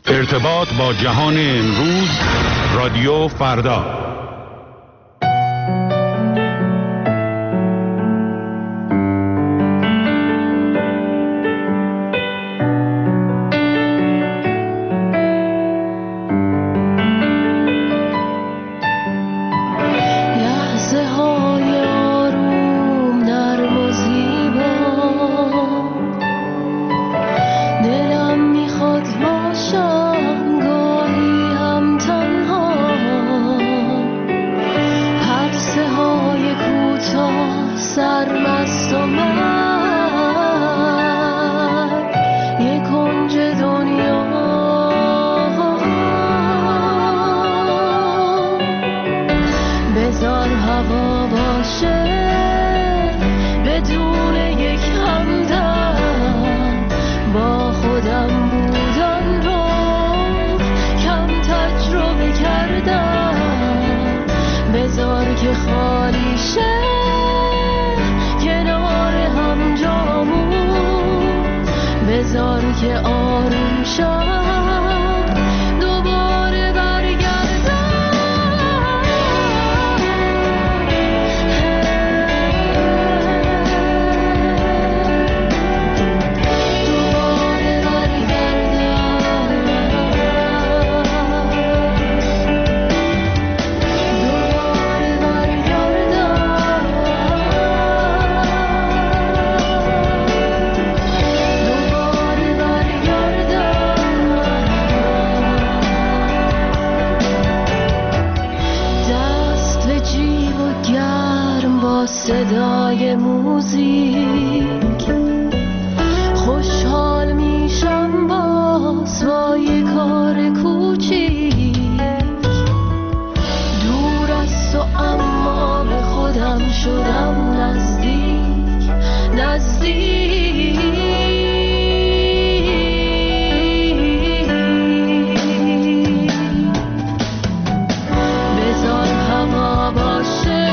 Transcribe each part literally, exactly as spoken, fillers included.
ارتباط با جهان امروز، رادیو فردا. صدای موزیک خوشحال میشم باز با یه کار کوچیک، دور از تو اما به خودم شدم نزدیک نزدیک. بذار هوا باشه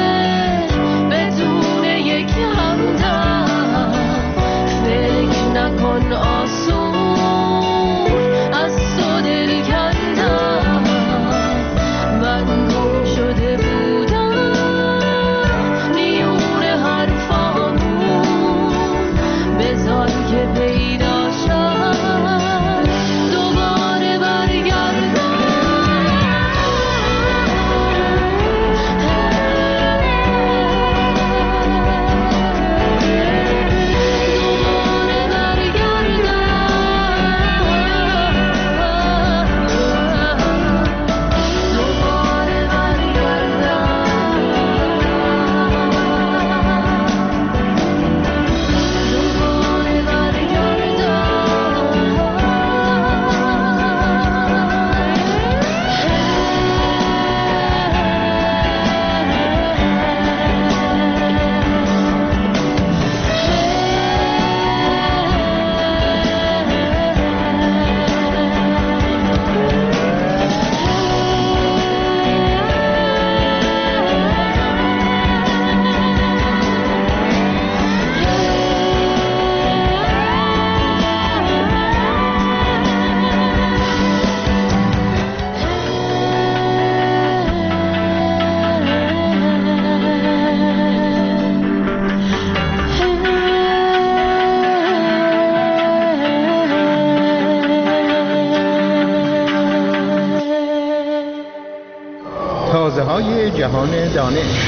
تازه‌های جهان دانش.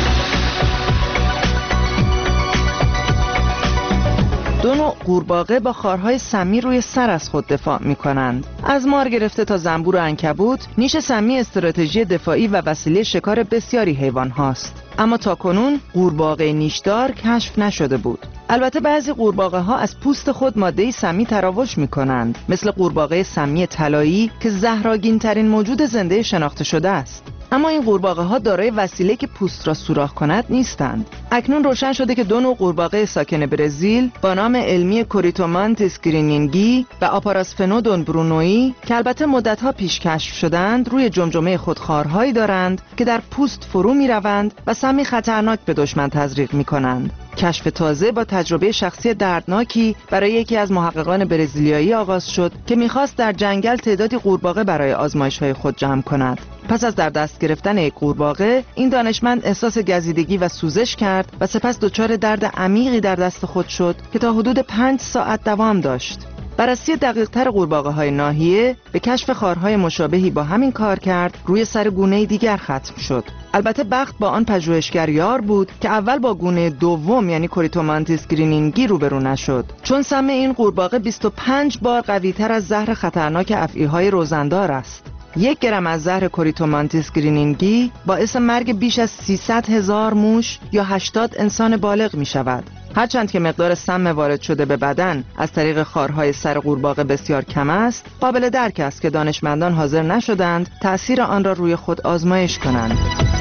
دو نوع قورباغه با خارهای سمی روی سر از خود دفاع می کنند. از مار گرفته تا زنبور و عنکبوت، نیش سمی استراتژی دفاعی و وسیله شکار بسیاری حیوان هاست. اما تاکنون قورباغه نیشدار کشف نشده بود. البته بعضی قورباغه ها از پوست خود ماده سمی تراوش می کنند، مثل قورباغه سمی طلایی که زهرآگین ترین موجود زنده شناخته شده است. اما این قورباغه ها دارای وسیله که پوست را سوراخ کند نیستند. اکنون روشن شده که دو نوع قورباغه ساکن برزیل با نام علمی کوریتومانتیس گرینینگی و آپاراسفنودون برونویی که البته مدت‌ها پیش کشف شدند، روی جمجمه خود خارهایی دارند که در پوست فرو می‌روند و سمی خطرناک به دشمن تزریق می‌کنند. کشف تازه با تجربه شخصی دردناکی برای یکی از محققان برزیلیایی آغاز شد که می‌خواست در جنگل تعدادی قورباغه برای آزمایش‌های خود جمع کند. پس از در دست گرفتن یک قورباغه، این دانشمند احساس گزیدگی و سوزش کرد و سپس دچار درد عمیقی در دست خود شد که تا حدود پنج ساعت دوام داشت. بررسی دقیق‌تر قورباغه‌های ناحیه به کشف خارهای مشابهی با همین کار کرد روی سر گونه دیگر ختم شد. البته بخت با آن پژوهشگر یار بود که اول با گونه دوم یعنی کوریتومانتیس گرینینگی روبرو نشد، چون سم این قورباغه بیست و پنج بار قوی‌تر از زهر خطرناک افعی‌های روزندار است. یک گرم از زهر کوریتومانتیس گرینینگی باعث مرگ بیش از سیصد هزار موش یا هشتاد انسان بالغ می شود. هرچند که مقدار سم وارد شده به بدن از طریق خارهای سر قورباغه بسیار کم است، قابل درک است که دانشمندان حاضر نشدند تأثیر آن را روی خود آزمایش کنند.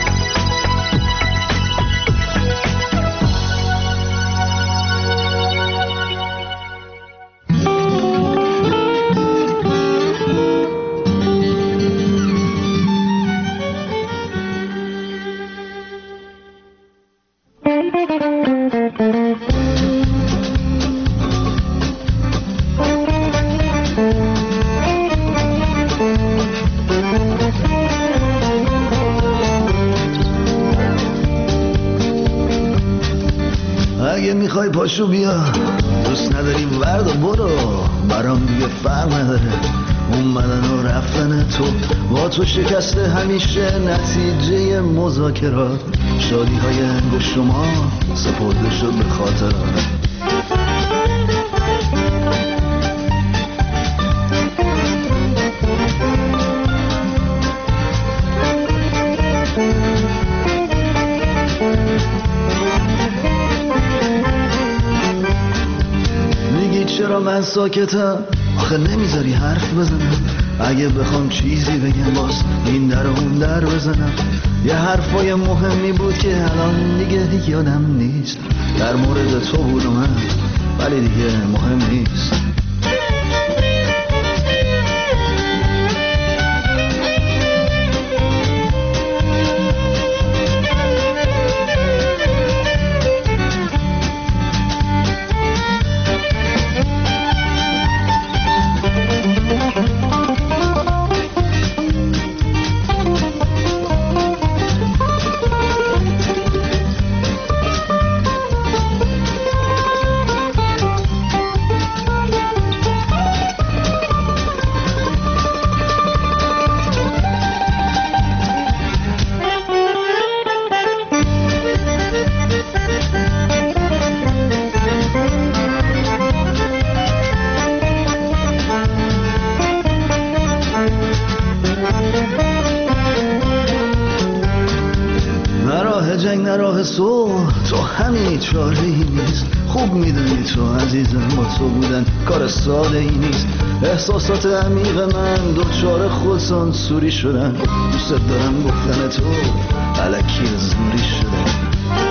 اگه میخوای پاشو بیا، دوست نداری ورد و برو، برام دیگه فرق نداره اومدن و رفتن تو. با تو شکسته همیشه نتیجه مذاکرات، شادی های انگشت شما سپرده شد به خاطرات. چرا من ساکتم؟ آخه نمیذاری حرف بزنم. اگه بخوام چیزی بگم باز این در و اون در بزنم. یه حرفای مهمی بود که الان دیگه یادم نیست. در مورد تو بود و من، ولی دیگه مهم نیست. جنگ نراه سو تو همین چاره ای نیست. خوب میدونی تو عزیزم با تو بودن کار ساده ای نیست. احساسات عمیق من دوچار خودسان سوری شدن. دوست دارم گفتن تو الکی زوری شدن.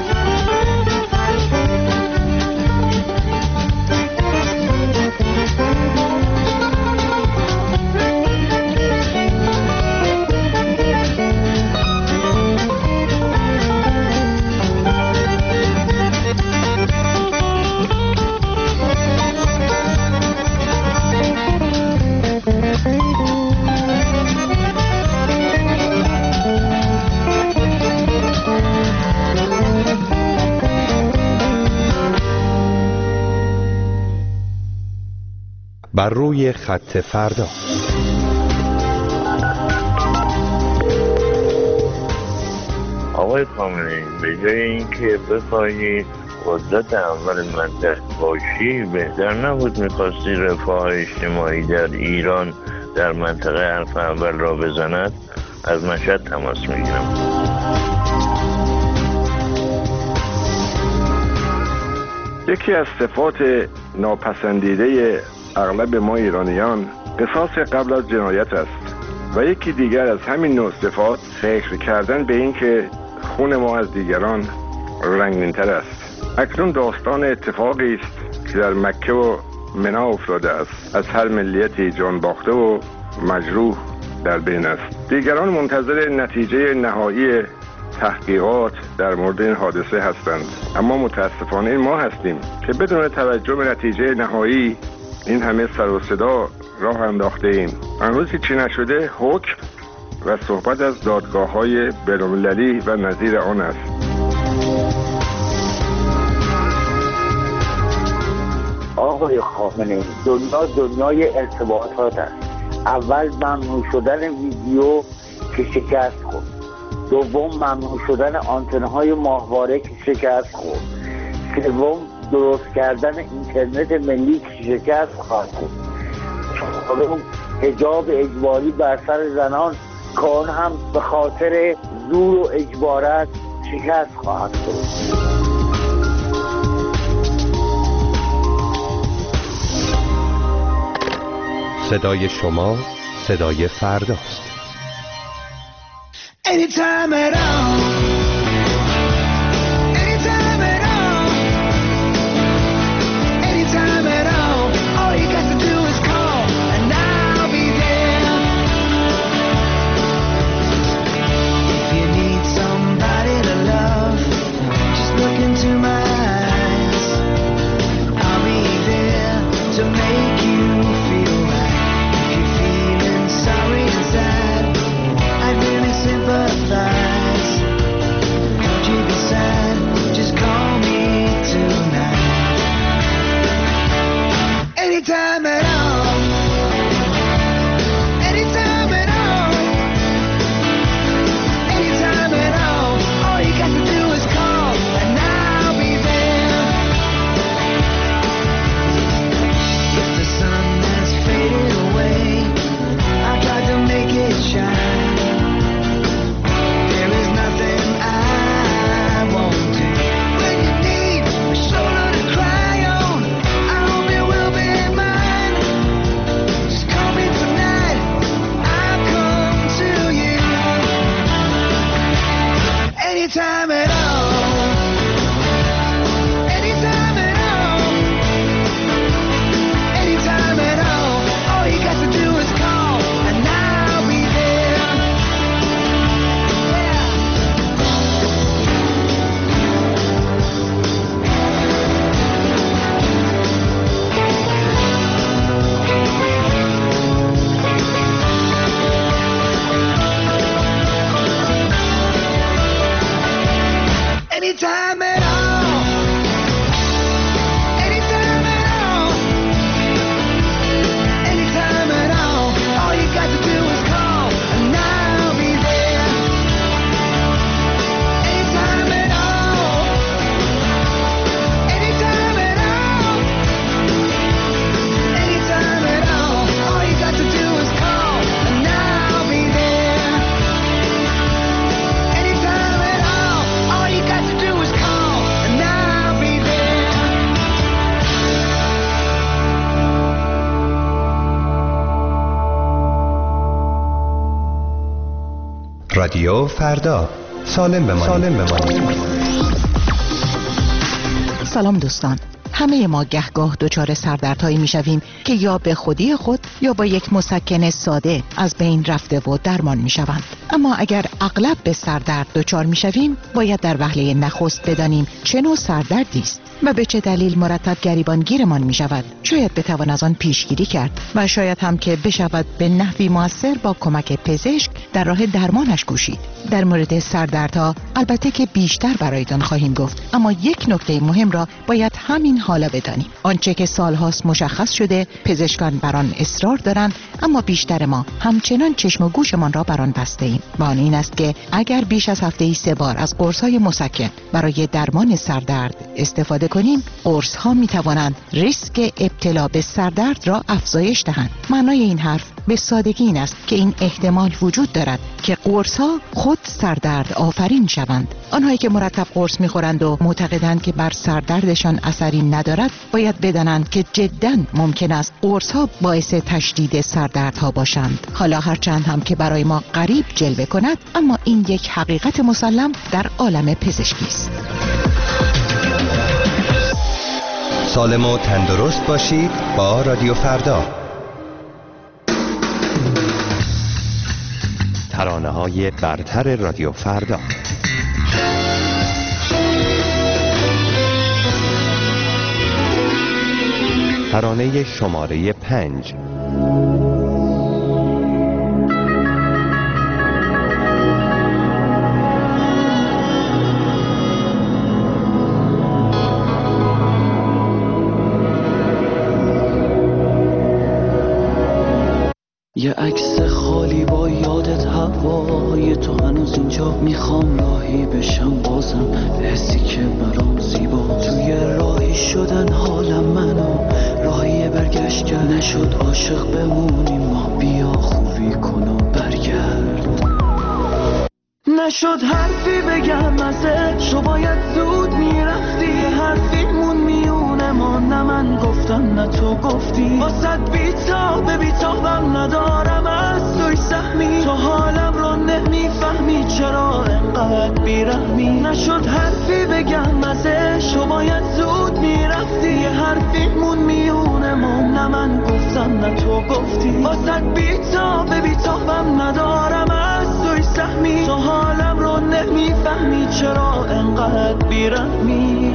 بر روی خط فردا. آقای خامنه‌ای، به جای اینکه بخواهی قدرت اول منطقه باشی، بهتر نبود می‌خواستی رفاه اجتماعی در ایران در منطقه حرف اول را بزند؟ از مشهد تماس می‌گیرم. یکی از صفات ناپسندیده اغلب ما ایرانیان قصاص قبل از جنایت است. و یکی دیگر از همین نوع صفات فکر کردن به این که خون ما از دیگران رنگین‌تر است. اکنون داستان اتفاقی است که در مکه و منی افتاده است. از هر ملیتی جان باخته و مجروح در بین است. دیگران منتظر نتیجه نهایی تحقیقات در مورد این حادثه هستند، اما متاسفانه ما هستیم که بدون توجه به نتیجه نهایی این همه سر و صدا راه انداخته ایم. امروز چی نشده حکم و صحبت از دادگاه‌های بین‌المللی و نظیر آن است. آقای خامنه‌ای، دنیا دنیای ارتباطات است. اول ممنوع شدن ویدیو که شکست خورد، دوم ممنوع شدن آنتن‌های ماهواره که شکست خورد، سوم درست کردن اینترنت ملی که شکست خواهد خورد، چهارم حجاب اجباری بر سر زنان که آن هم به خاطر زور و اجبارات شکست خواهد خورد. صدای شما صدای فرداست. Anytime at all. Anytime at all. Anytime at all. All you got to do is call and I'll be there. If you need somebody to love, just look into my eyes. I'll be there to make you feel right. If you're feeling sorry inside, I'd really sympathize. Don't you be sad, just call me tonight. Anytime at all. Anytime at all. Anytime at all. All you got to do is call and I'll be there. If the sun has faded away, I tried to make it shine. There is nothing I won't do. When you need a shoulder to cry on, I hope it will be mine. Just call me tonight, I'll come to you. Anytime at all. Anytime at all. Anytime at all. All you got to do is call and I'll be there. Yeah. Anytime at all. Anytime at all. Anytime at all. All you got to do is call and I'll be there. Anytime at all. Anytime at all. Anytime at all. All you got to do is call and I'll be there. Anytime at all. All you got to do is call and I'll be there. رادیو فردا، سالم بمانید. سالم بمانید. سلام دوستان. همه ما گهگاه دچار سردردهایی میشویم که یا به خودی خود یا با یک مسکن ساده از بین رفته و درمان میشوند. اما اگر اغلب به سردرد دچار میشویم، باید در وهله نخست بدانیم چه نوع سردردی است و به چه دلیل مرتب گریبانگیرمان میشود. شاید بتوان از آن پیشگیری کرد و شاید هم که بشود به نحوی موثر با کمک پزشک در راه درمانش کوشید. در مورد سردردها البته که بیشتر برایتان خواهیم گفت، اما یک نکته مهم را باید همین حالا بدانیم. آنچه که سالهاست مشخص شده، پزشکان بر آن اصرار دارند، اما بیشتر ما همچنان چشم و گوشمان را بر آن بسته ایم. و آن این است که اگر بیش از هفته‌ای سه بار از قرص‌های مسکن برای درمان سردرد استفاده کنیم، قرص‌ها می‌توانند ریسک ابتلا به سردرد را افزایش دهند. معنای این حرف به سادگی این است که این احتمال وجود دارد که قرص‌ها خود سردرد آفرین شوند. آنهایی که مرتب قرص می‌خورند و معتقدند که بر سردردشان اثری ندارد، باید بدانند که جداً ممکن است قرص‌ها باعث تشدید سردرد سردردها باشند. حالا هرچند هم که برای ما غریب جلوه کند، اما این یک حقیقت مسلم در عالم پزشکی است. سالم و تندرست باشید با رادیو فردا. ترانه‌های برتر رادیو فردا. ترانه شماره پنج. یه عکس خالی با یادت هوای تو هنوز اینجا، میخوام راهی بشم بازم به حسی که برام زیبا. توی راهی شدن حالم منو راهی برگشت کرد، نشد عاشق بمونیم ما، بیا خوبی کن و برگرد. نشد حرفی بگم ازش، تو باید زود میرفتی، حرفی مون میونه ما، نه من گفتم نه تو گفتی. واسد بیتاب بیتابم ندارم از توی سهمی، تو حالم رو نمیفهمی چرا انقدر بیرحمی. نشد حرفی بگم ازش، تو باید زود میرفتی، حرفی مون میونه ما، نه من گفتم نه تو گفتی. واسد بیتاب بیتابم ندارم از توی سهمی، تو حالم رو نمیفهمی چرا انقدر بیرحمی.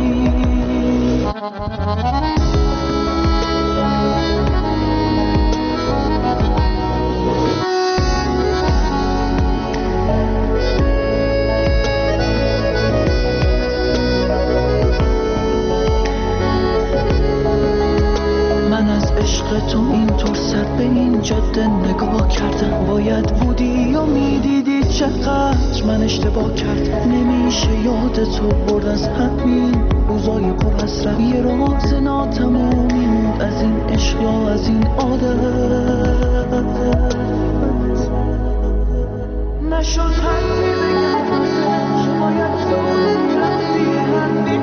من از عشق تو اینطور سر به این جاده نگاه کردم، باید بودی و میدیدی چقدر من اشتباه کردم. نمیشه یاد تو برد از همین روزای پر حسرت، یه راز ناتمومی موند از این عشق یا از این عادت. نشد حرفی بگم ازش، باید تو رفتی، حرفی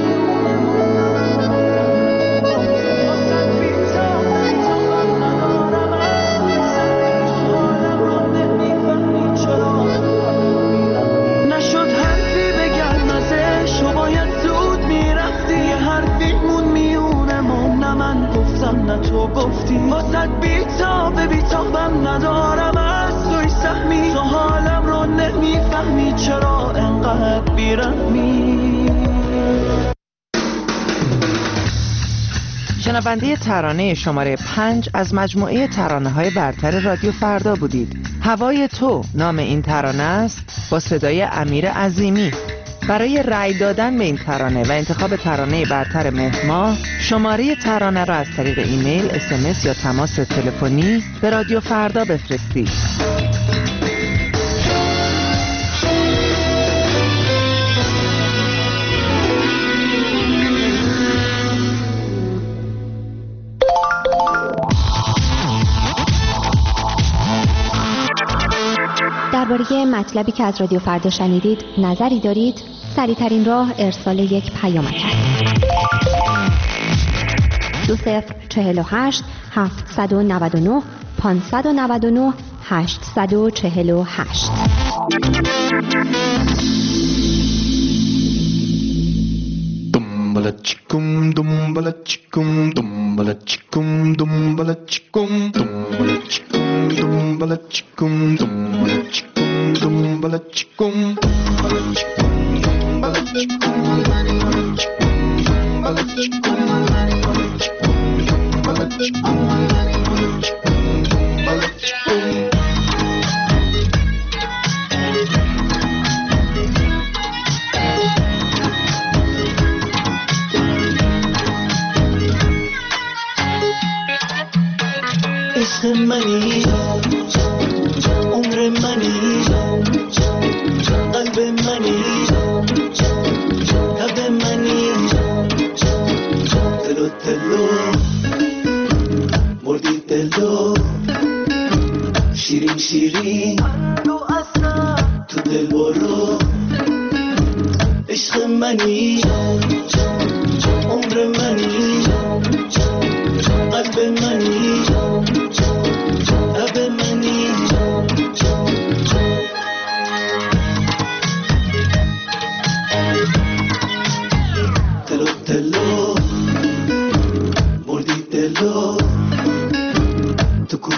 نه تو گفتی. واسد بیتاب بیتابم ندارم از توی سهمی، تو حالم رو نمیفهمی چرا انقدر بیرحمی. شنونده ترانه شماره پنج از مجموعه ترانه‌های برتر رادیو فردا بودید. هوای تو نام این ترانه است، با صدای امیر عظیمی. برای رأی دادن به این ترانه و انتخاب ترانه برتر مهر ماه، شماره ترانه را از طریق ایمیل، اس ام اس یا تماس تلفنی به رادیو فردا بفرستید. درباره مطلبی که از رادیو فردا شنیدید نظری دارید؟ سریع‌ترین راه ارسال یک پیامک است. دو صفر چهل و هشت هفتصد و نود و نه پانصد و نود و نه هشتصد و چهل و هشت. Dumbala chikum dumbala chikum dumbala chikum dumbala chikum dumbala chikum dumbala chikum dumbala chikum dumbala chikum dumbala chikum dumbala chikum dumbala chikum dumbala chikum عشق منی، عمر منی، قلب منی، لب منی، دلو دلو مردی دلو، شیرین شیرین تو دل برو. عشق منی، عمر منی، قلب منی،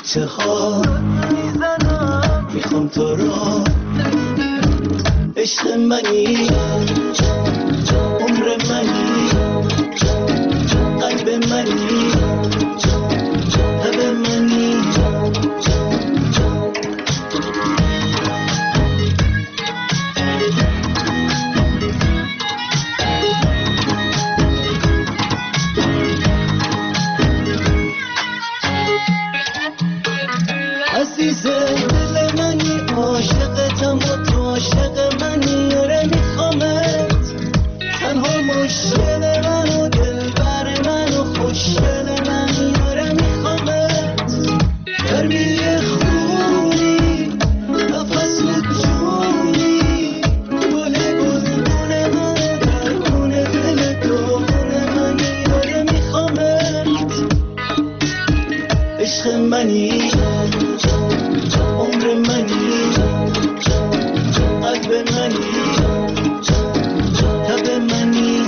کوچه ها میخوام تو رو، عشق منی، عمر منی، قلب منی، لب منی. عزیز دل منی، عاشقتم و تو عاشق منی. آره میخوامت، تنها مشکل من و دلبر من و خوشگل منی. آره میخوامت، گرمی خونی، نفس و جونی، گل گلگون من، درمون دل داغون منی. آره میخوامت، عشق منی، عمر منی، قلب منی، لب منی.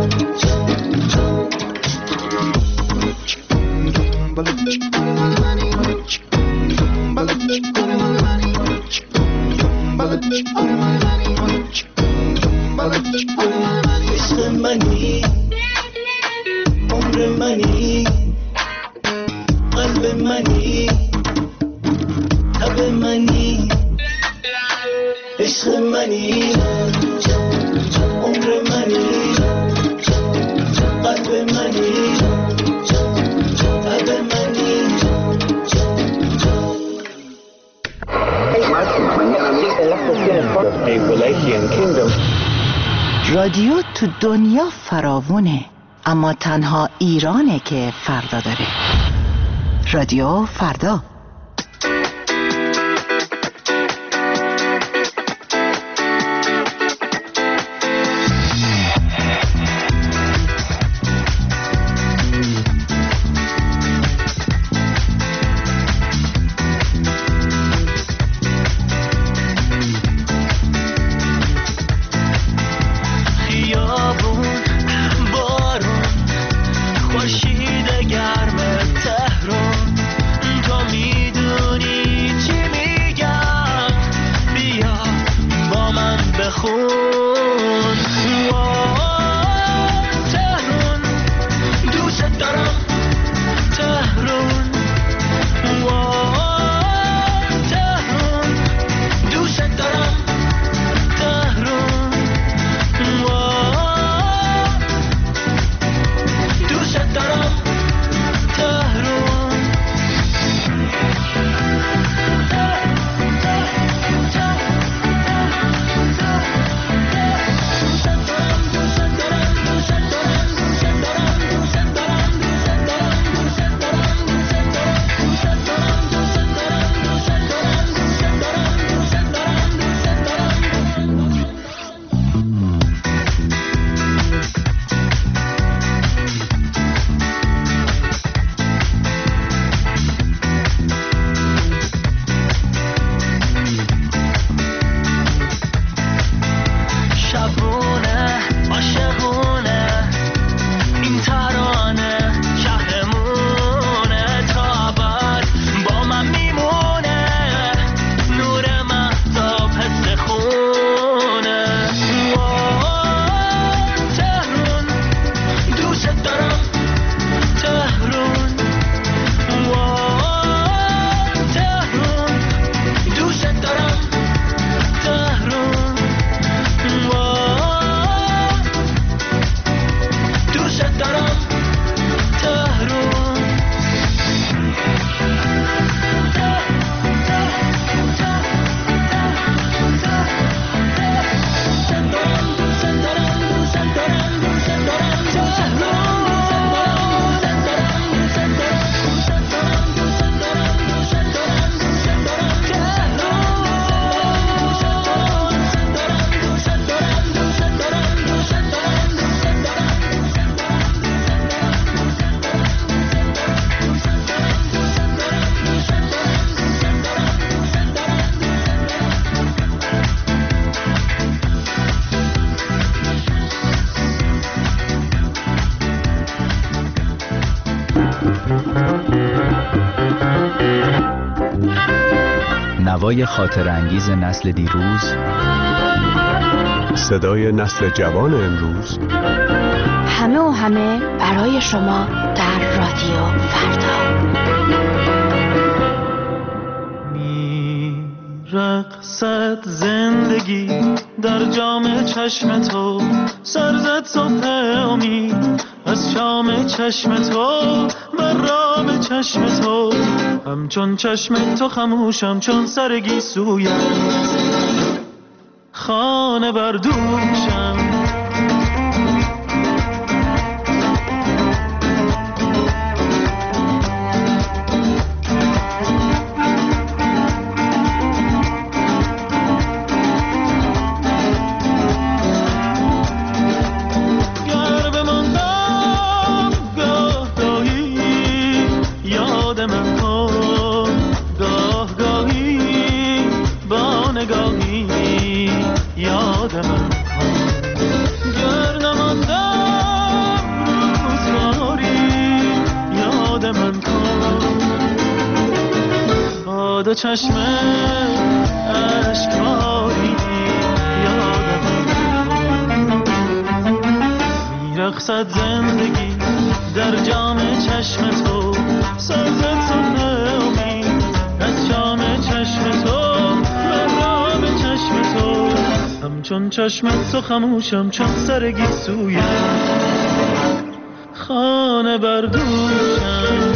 عشق منی، عمر منی، قلب منی، لب منی. عشق منی، عمر منی، قلب منی، لب منی. رادیو تو دنیا فراوونه، اما تنها ایرانه که فردا داره. رادیو فردا. خورشید گرم تهران، تو می نوای خاطر انگیز نسل دیروز، صدای نسل جوان امروز، همه و همه برای شما در رادیو فردا. رقصد زندگی در جام چشم تو، سرزد صبح امید از شام چشم تو و رام چشم تو، همچون چشم تو خموشم چون سر گیسویت، خانه بردوشم. دو چشم اشکباری یادم میرقصد زندگی در جام چشم تو، سازد صبح امید از شام چشم تو و رام چشم تو، همچون چشم تو خموشم چون سر گیسویت، خانه بردوشم.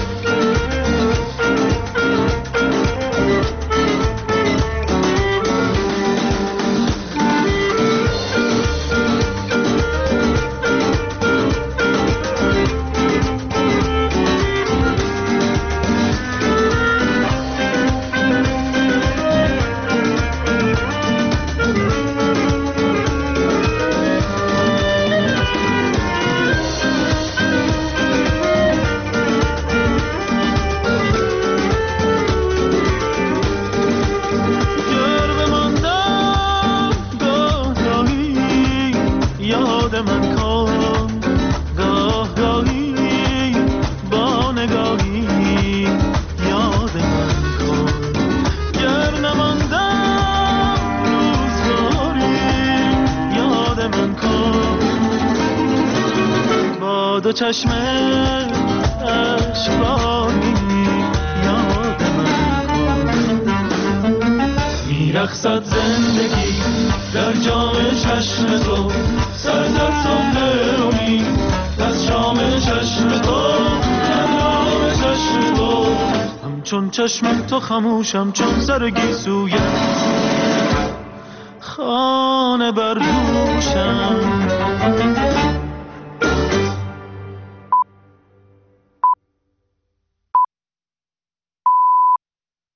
دو چشم اشکباری یاد من کن، میرقصد زندگی در جام چشم تو، سرزد صبح امید از شام چشم تو و رام چشم تو، همچون چشم تو خموشم چون سر گیسویت، خانه بردوشم.